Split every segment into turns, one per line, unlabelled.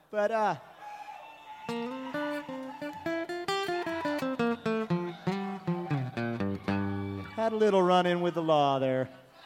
But had a little run-in with the law there.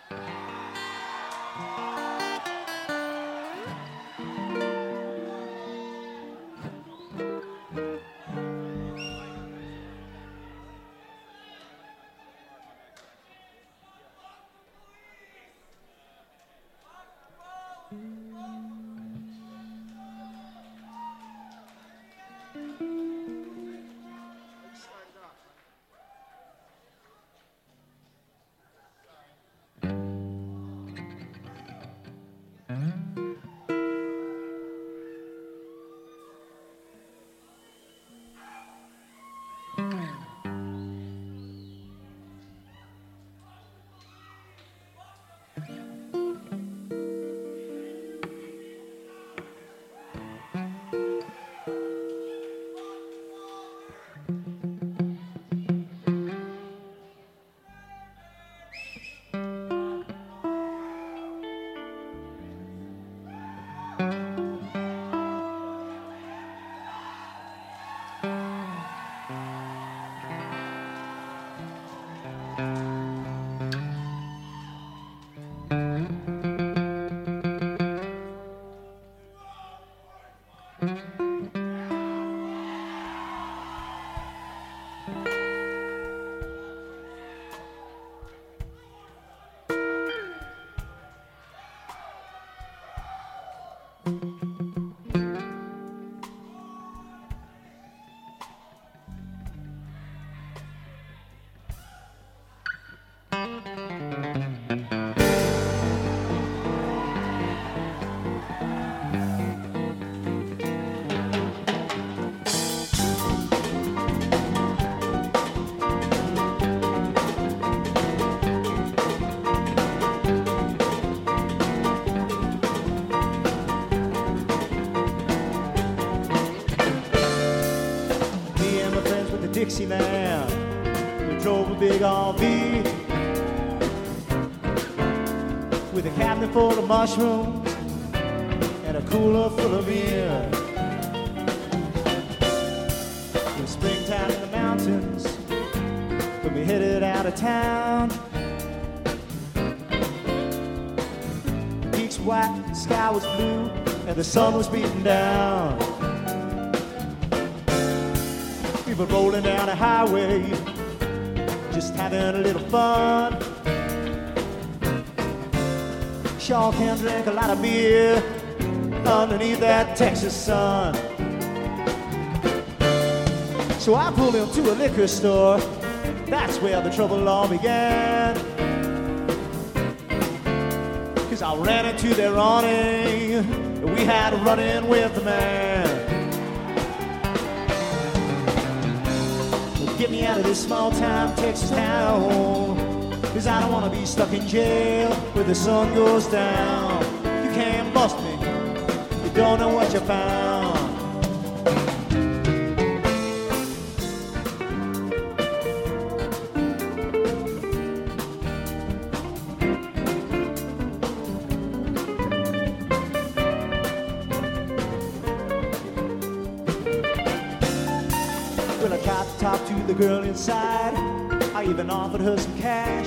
Dixieland, we drove a big RV with a cabinet full of mushrooms and a cooler full of beer. It was springtime in the mountains when we headed out of town. The peaks were white, the sky was blue, and the sun was beating down. We were rolling down a highway, just having a little fun. Sure can drink a lot of beer underneath that Texas sun. So I pulled into a liquor store, that's where the trouble all began. 'Cause I ran into their awning, and we had a run-in with the man. Get me out of this small-time Texas town, 'cause I don't want to be stuck in jail where the sun goes down. You can't bust me, you don't know what you found. Well, I tried to talk to the girl inside, I even offered her some cash.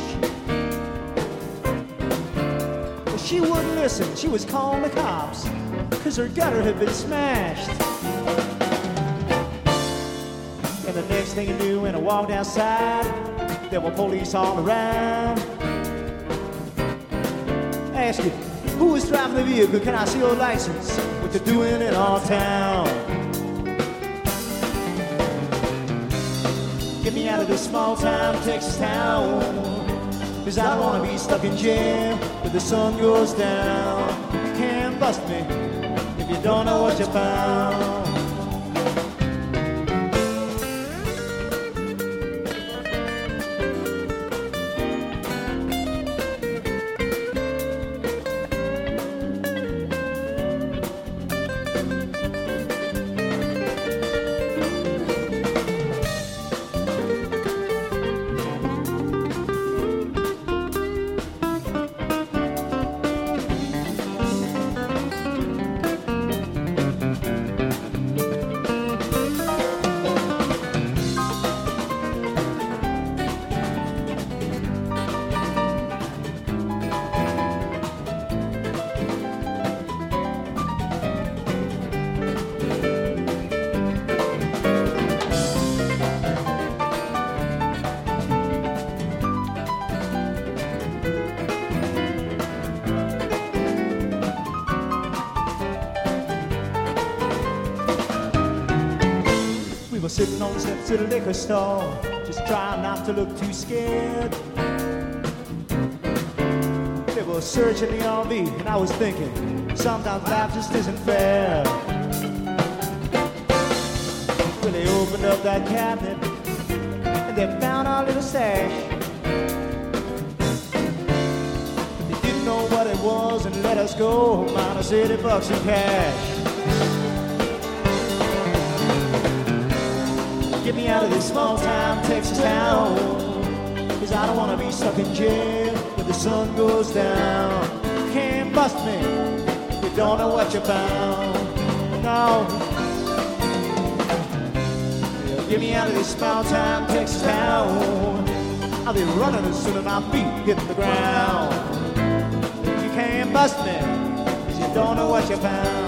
But she wouldn't listen, she was calling the cops, 'cause her gutter had been smashed. And the next thing I knew, when I walked outside, there were police all around. I asked you, who was driving the vehicle? Can I see your license? What you doing in our town? Get me out of this small-time Texas town, 'cause I don't want to be stuck in jail where the sun goes down. You can't bust me if you don't know what you found. were sitting on the steps of the liquor store, just trying not to look too scared. They were searching the RV, and I was thinking, sometimes life just isn't fair. Well, they opened up that cabinet, and they found our little stash. They didn't know what it was, and let us go minus $80 in cash. Get me out of this small-time Texas town, 'cause I don't want to be stuck in jail when the sun goes down. You can't bust me if you don't know what you found. No. Get me out of this small-time Texas town. I'll be running as soon as my feet hit the ground. You can't bust me 'cause you don't know what you found.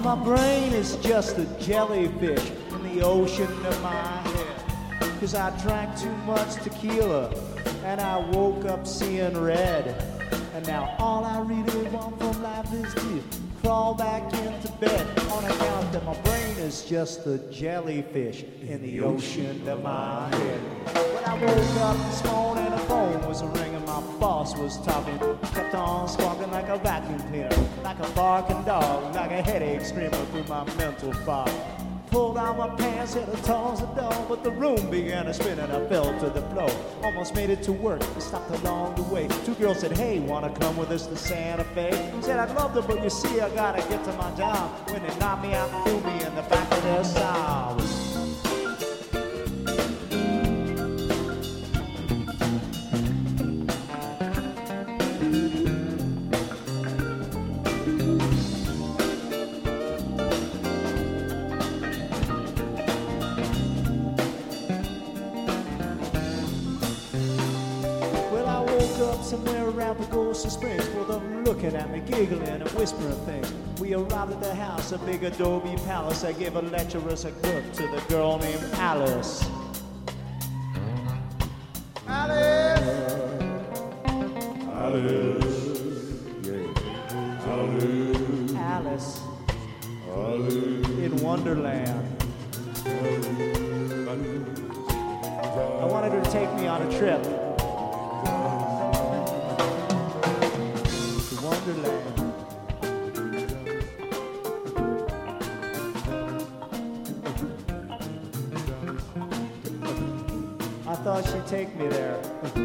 My brain is just a jellyfish in the ocean of my head. 'Cause I drank too much tequila and I woke up seeing red. And now all I really want from life is to crawl back into bed on account that my brain is just a jellyfish in the ocean of my head. When I woke up this morning, the phone was ringing, my boss was talking, kept on squawking like a vacuum cleaner, like a barking dog, like a headache screaming through my mental fog. Pulled down my pants, hit the toes the door, but the room began to spin and I fell to the floor. Almost made it to work, I stopped along the way. Two girls said, hey, wanna come with us to Santa Fe? Said, I'd love to, but you see, I gotta get to my job. When they knocked me out and threw me in the back of their Saab. Somewhere around the Goshen Springs, both of them looking at me, giggling and whispering things. We arrived at the house, a big adobe palace. I gave a lecherous a cook to the girl named Alice. Alice! Alice! Alice! Alice! In Wonderland. I wanted her to take me on a trip. Wonderland. I thought she'd take me there.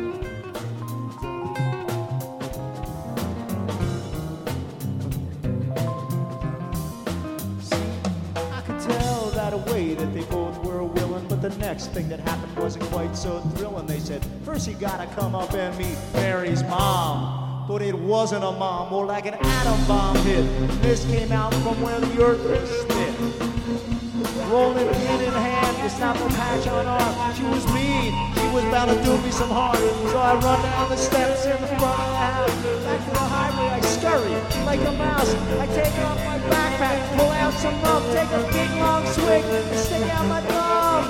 I could tell right away that they both were willing, but the next thing that happened wasn't quite so thrilling. They said, first you gotta come up and meet Mary's mom. But it wasn't a mom, more like an atom bomb hit. This came out from where the earth was split. Rolling pin in hand, to stop the patch on arm. She was mean, she was bound to do me some harm. So I run down the steps in the front of the house. Back to the highway, I scurry like a mouse. I take off my backpack, pull out some rum, take a big long swig, and stick out my thumb.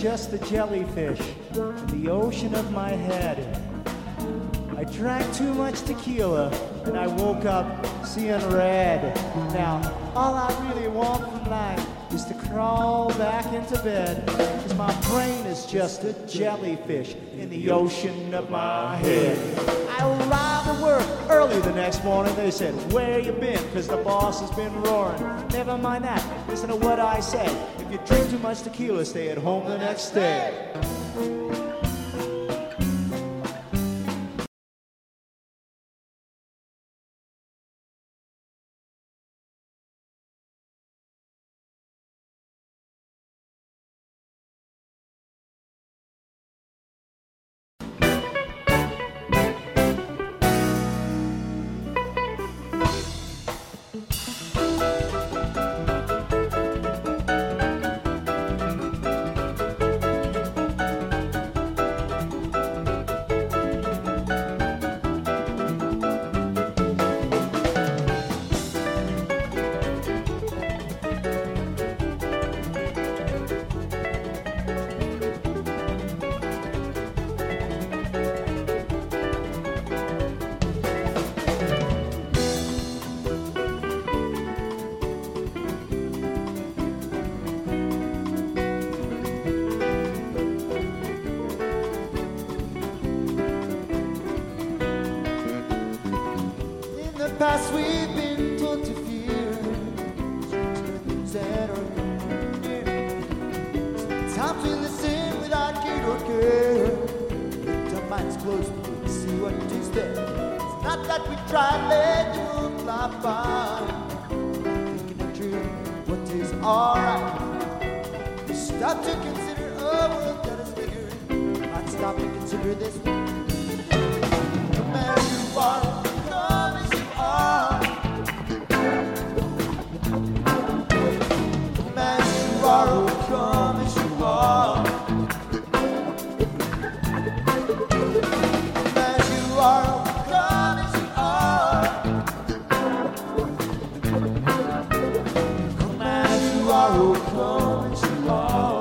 just a jellyfish in the ocean of my head. I drank too much tequila and I woke up seeing red. Now, all I really want from life is to crawl back into bed, 'cause my brain is just a jellyfish in the ocean of my head. I arrived at work early the next morning. They said, "Where you been?" 'Cause the boss has been roaring. Never mind that, listen to what I say. If you drink too much tequila, stay at home the next day. Past we've been taught to fear things that are near. It's time to listen without guilt or care. Let our minds closed and see what is there. It's not that we try to let the world fly by, thinking of true what is alright. We stop to consider a world that is bigger. I'd stop to consider this one. No matter who you are, come as you are. As you are, come as you are. Come as you are, oh, come as you are.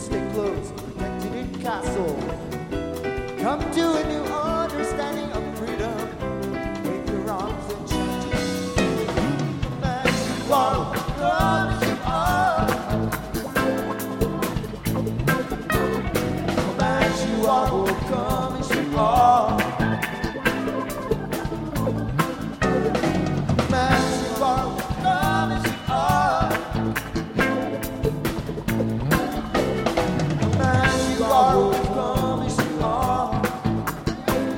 stay close, protected in castle. Come to a new understanding of freedom. Wave your arms and shout it. Man, you are what promise you are. Man, you are what promise you are. Man, you are what promise you are. Man, you are what promise you are.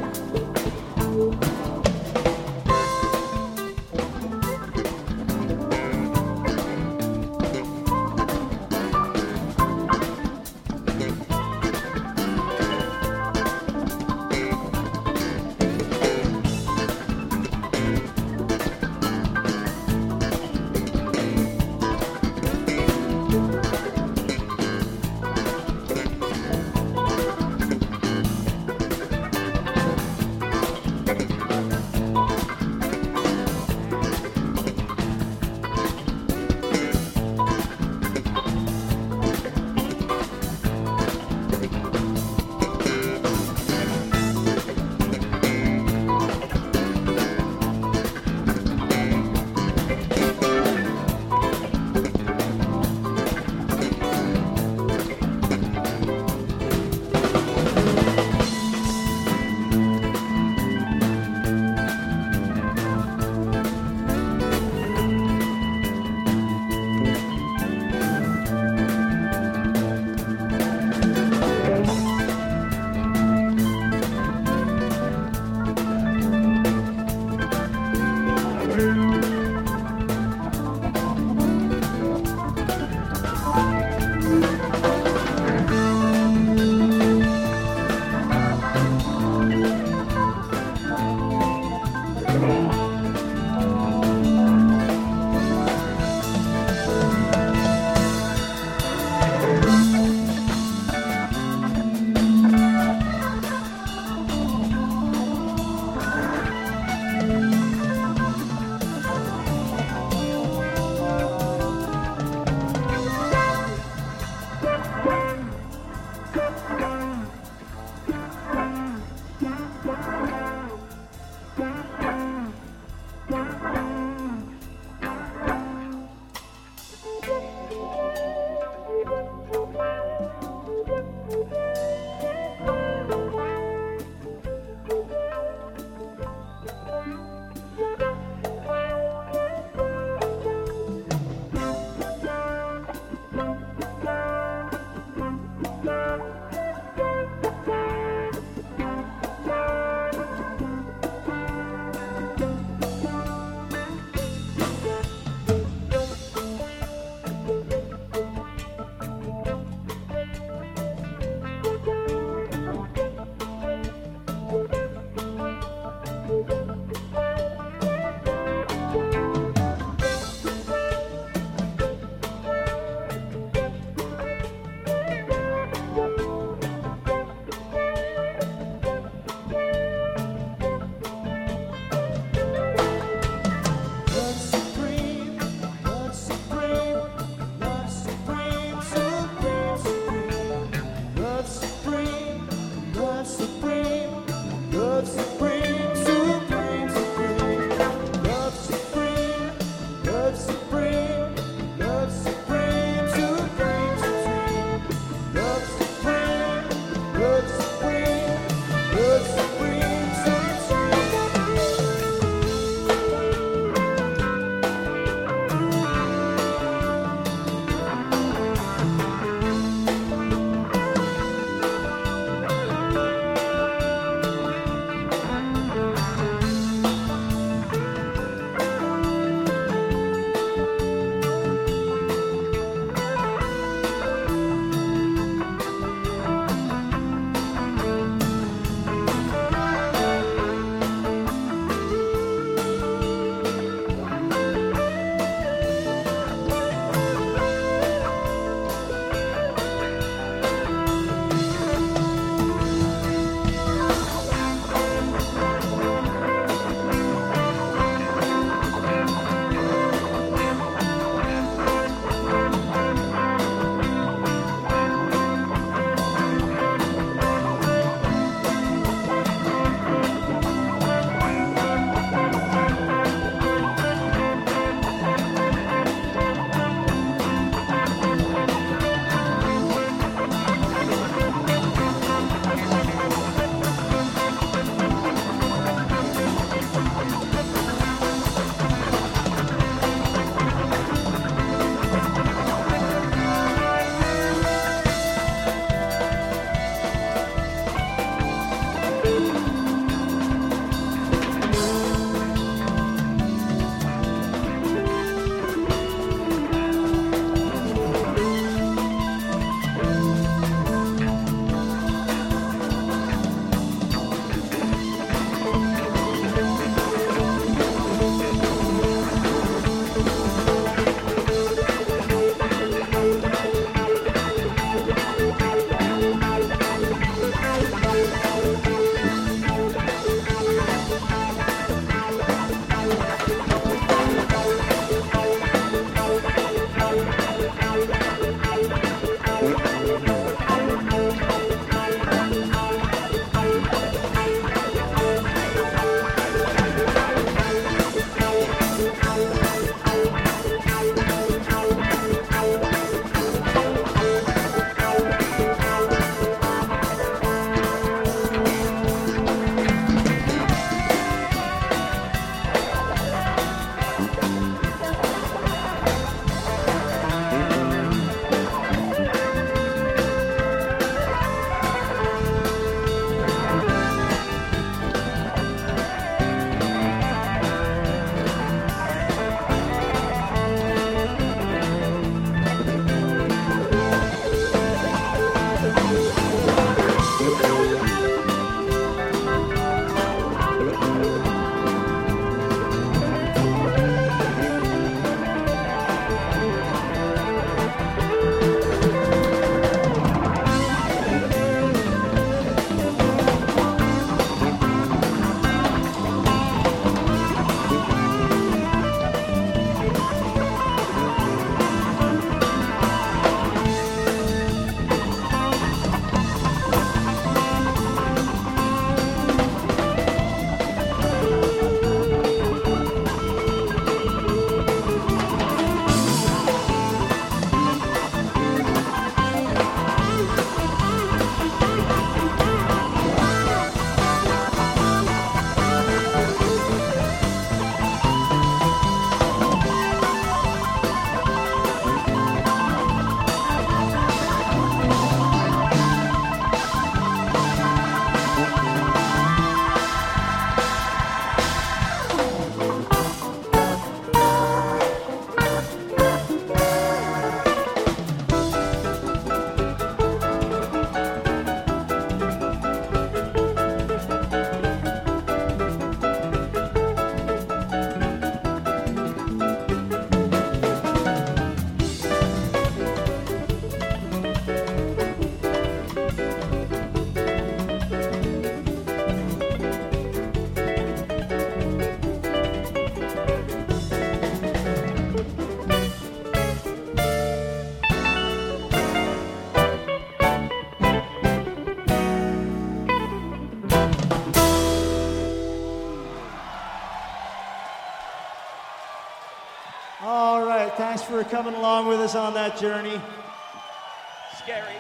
Thanks for coming along with us on that journey.
Scary.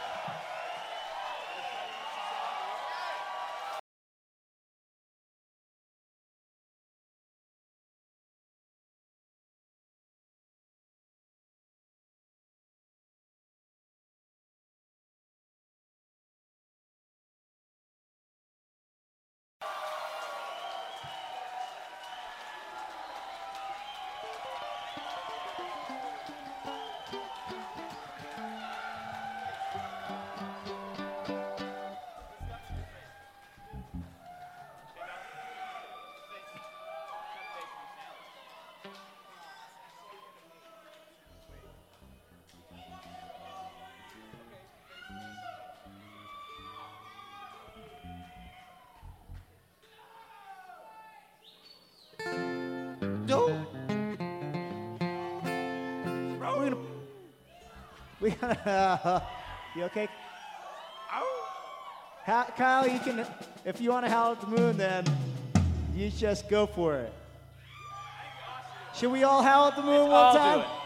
You okay? Kyle, you can, if you want to howl at the moon, then you just go for it. Should we all howl at the moon one time?
Do it.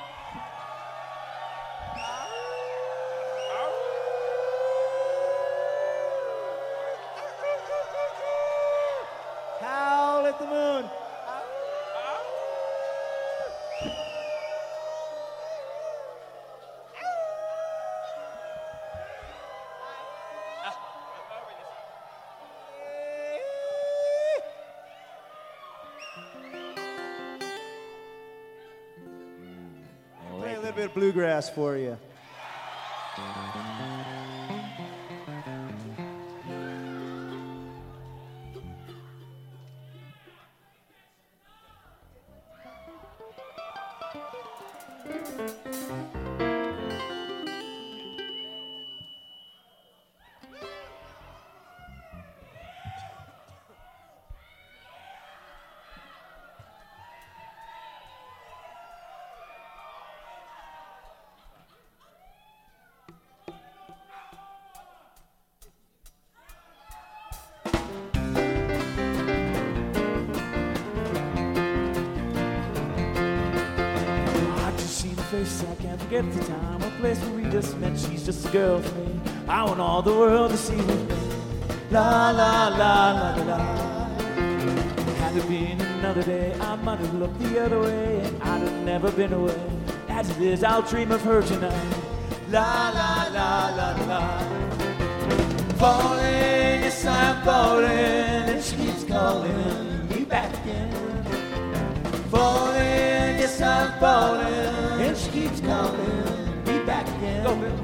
Howl at the moon. Play a little bit of bluegrass for you.
I can't forget the time or place where we just met. She's just a girl for me. I want all the world to see with me. La la la la la la. Had it been another day, I might have looked the other way, and I'd have never been away. As it is, I'll dream of her tonight. La la la la la. Falling, yes I'm falling, and she keeps calling me back again. Falling, yes I'm falling, and she keeps calling me back again. Go, Bill.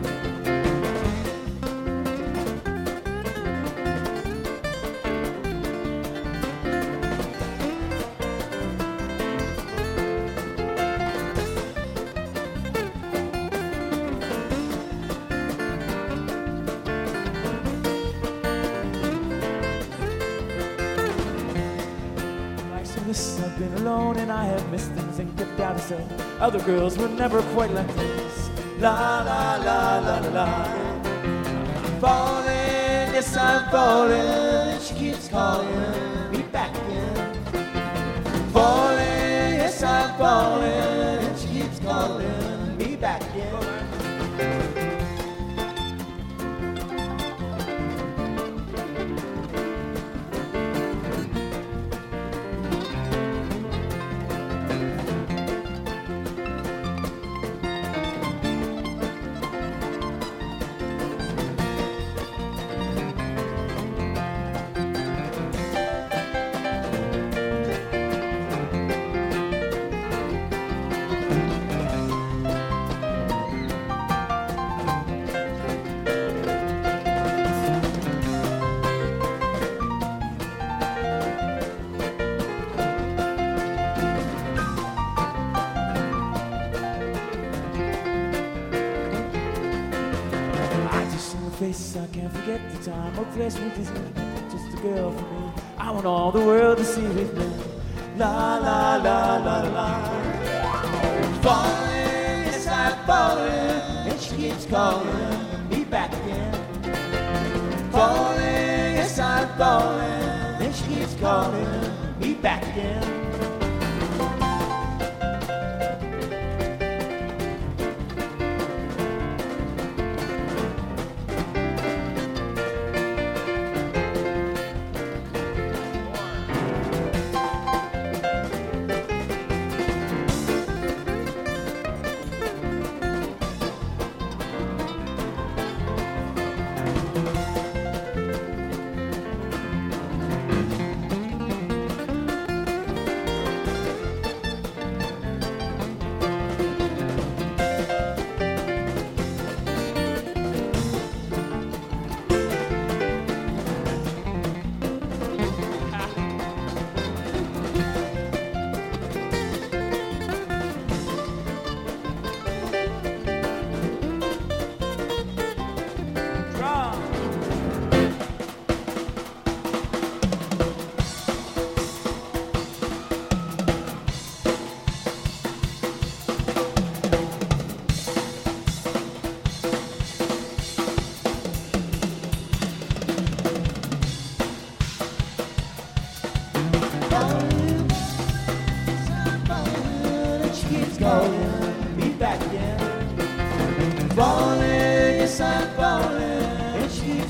I've been alone and I have missed things and kept out of sight. Other girls were never quite like this. La la la la la la. I'm falling, yes I'm falling, and she keeps calling me back again. Falling, yes I'm falling, and she keeps calling me back again. Face, I can't forget the time or place with this just a girl for me. I want all the world to see with me. La la la la la. Falling, yes I'm falling, and she keeps calling me back again. Falling, yes I'm falling, and she keeps calling me back again.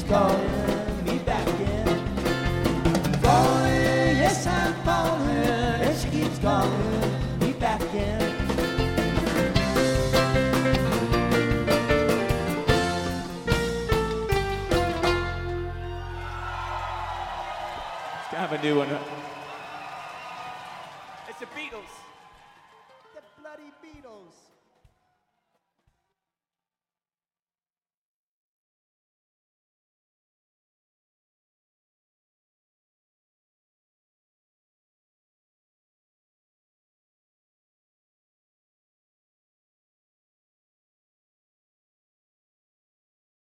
calling me back again. Falling, yes, I'm falling, and she keeps calling me back again.
It's kind of a new one.
It's the Beatles.
The bloody Beatles.